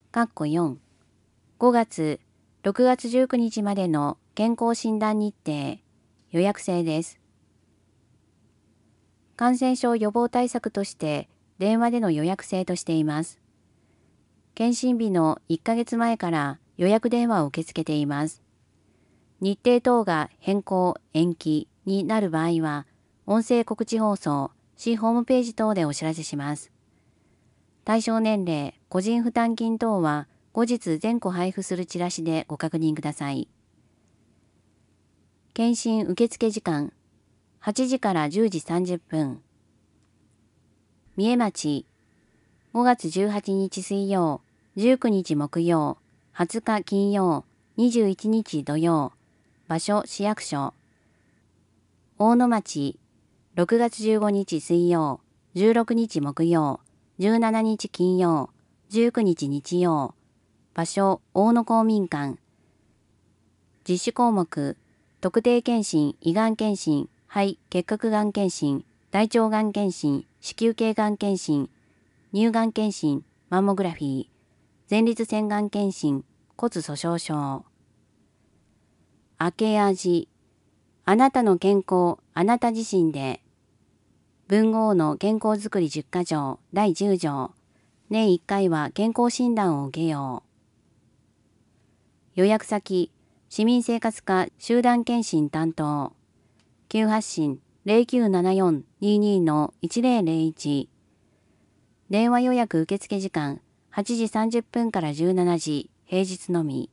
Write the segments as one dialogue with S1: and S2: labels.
S1: 4、5月、6月19日までの健康診断日程、予約制です。感染症予防対策として電話での予約制としています。検診日の1ヶ月前から予約電話を受け付けています。日程等が変更・延期になる場合は、音声告知放送、市ホームページ等でお知らせします。対象年齢、個人負担金等は後日全個配布するチラシでご確認ください。検診受付時間、8時から10時30分。三重町、5月18日水曜、19日木曜、20日金曜、21日土曜。場所市役所。大野町、6月15日水曜、16日木曜、17日金曜、19日日曜。場所大野公民館。実施項目、特定健診、胃がん検診、肺・結核がん検診、大腸がん検診、子宮頸がん検診、乳がん検診、マンモグラフィー、前立腺がん検診、骨粗鬆症。明け味、あなたの健康、あなた自身で。文豪の健康づくり10か条第10条。年1回は健康診断を受けよう。予約先、市民生活課集団検診担当。急発進 0974-22-1001。電話予約受付時間8時30分から17時、平日のみ。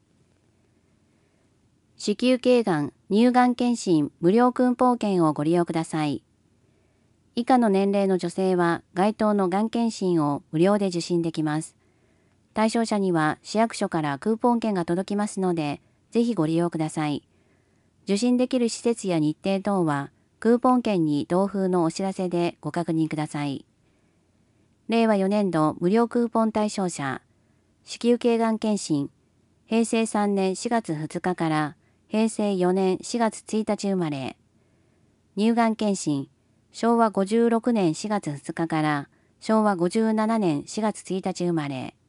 S1: 子宮頸がん、乳がん検診無料クーポン券をご利用ください。以下の年齢の女性は該当のがん検診を無料で受診できます。対象者には市役所からクーポン券が届きますので、ぜひご利用ください。受診できる施設や日程等は、クーポン券に同封のお知らせでご確認ください。令和4年度無料クーポン対象者、子宮頸がん検診、平成3年4月2日から平成4年4月1日生まれ。乳がん検診、昭和56年4月2日から昭和57年4月1日生まれ。